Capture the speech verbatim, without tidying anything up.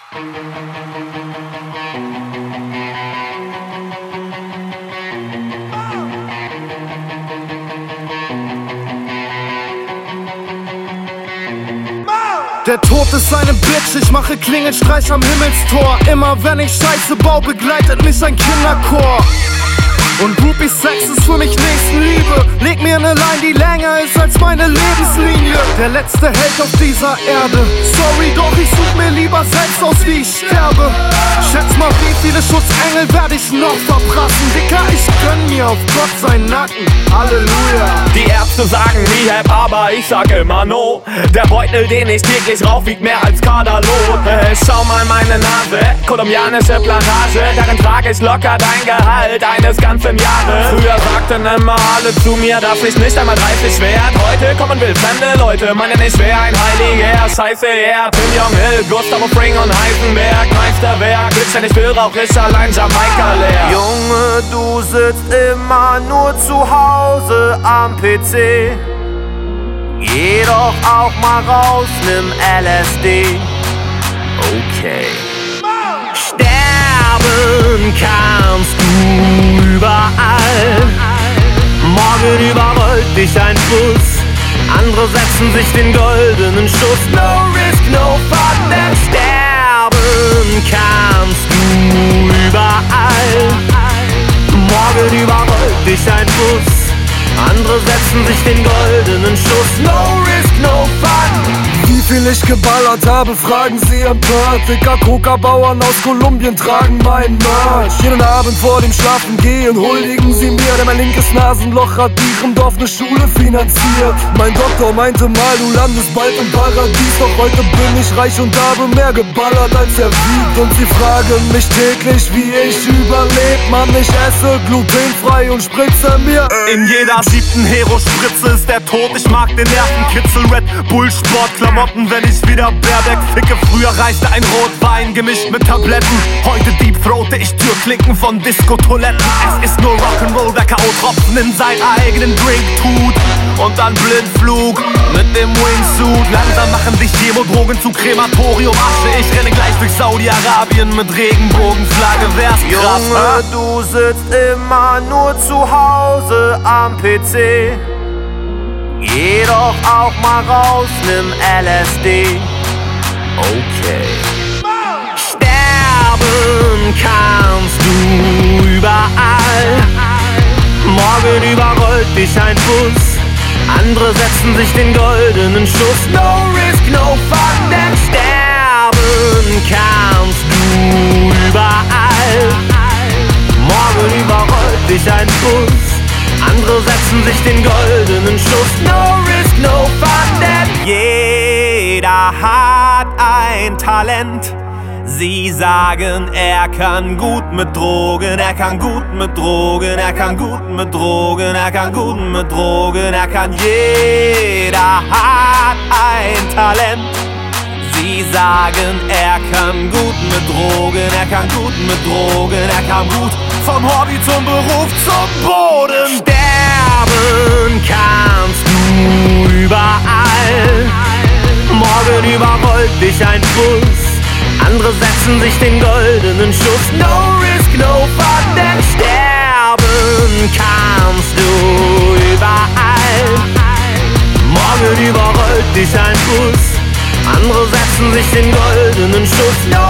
Der Tod ist eine Bitch, ich mache Klingelstreich am Himmelstor. Immer wenn ich Scheiße bau, begleitet mich ein Kinderchor. Und Groupie-Sex ist für mich Nächstenliebe. Leg mir ne Line, die länger ist als meine Lebenslinie. Der letzte Held auf dieser Erde. Sorry, doch ich such mir lieber selbst aus, wie ich sterbe. Schätz mal, wie viele Schutzengel werde ich noch verprassen. Dicker, ich gönn mir auf Gott seinen Nacken. Halleluja. Die Ärzte sagen Rehab, aber ich sag immer no. Der Beutel, den ich täglich rauch, wiegt mehr als Kaderlohn. Äh, schau mal meine Nase, kolumbianische Plantage. Darin trage ich locker dein Gehalt eines ganzen Jahre. Früher sagten immer alle zu mir, dass ich nicht einmal dreißig werd. Heute kommen wildfremde Leute, meinen ich wär ein Heiliger. Scheiße, ja, Tim Jong-il, Gustavo Fring und Heisenberg. Meisterwerk, Bitch, wenn ich will, rauch ich allein Jamaika leer. Junge, du sitzt immer nur zu Hause am P C. Geh doch auch mal raus, nimm L S D. Okay. Sterben kannst du überall. Morgen überrollt dich ein Bus. Andere setzen sich den goldenen Schuss. No risk, no fun, denn sterben kannst du überall. Morgen überrollt dich ein Bus. Andere setzen sich den goldenen Schuss. No risk, no fun. Wie viel ich geballert habe, fragen sie empört. Dicker Coca-Bauern aus Kolumbien tragen mein Merch. Jeden Abend vor dem Schlafen gehen huldigen sie mir, denn mein linkes Nasenloch hat ihrem Dorf ne Schule finanziert. Mein Doktor meinte mal, du landest bald im Paradies. Doch heute bin ich reich und habe mehr geballert als er wiegt. Und sie fragen mich täglich, wie ich überleb. Mann, ich esse glutenfrei und spritze mir in jeder siebten Hero-Spritze ist der Tod. Ich mag den Nervenkitzel, Red Bull Sportklamotten, wenn ich wieder Baerbeck ficke. Früher reichte ein Rotwein gemischt mit Tabletten. Heute deepthroate ich Türklinken von Disco-Toiletten. Es ist nur Rock'n'Roll, der K O-Tropfen in seinen eigenen Drink tut. Und dann Blindflug mit dem Wingsuit. Langsam machen dich Chemodrogen zu Krematorium Asche. Ich renne gleich durch Saudi-Arabien mit Regenbogenflagge. Wär's krass, Junge, du sitzt immer nur zu Hause am P C. Geh doch auch mal raus, nimm L S D. Okay. Sterben kannst du überall. Morgen überrollt dich ein Bus. Andere setzen sich den goldenen Schuss. No risk, no fun, denn sterben kannst du überall. Morgen überrollt dich ein Bus. Andere setzen sich den goldenen Schuss. No risk, no fun, denn jeder hat ein Talent. Sie sagen, er kann gut mit Drogen, er kann gut mit Drogen, er kann gut mit Drogen, er kann gut mit Drogen, er kann. Jeder hat ein Talent. Sie sagen, er kann gut mit Drogen, er kann gut mit Drogen, er kann gut vom Hobby zum Beruf zum Boden. Sterben kannst du überall. Morgen überrollt dich ein Bus. Andere setzen sich den goldenen Schuss. No risk, no fun, denn sterben kannst du überall. Morgen überrollt dich ein Bus. Andere setzen sich den goldenen Schuss. No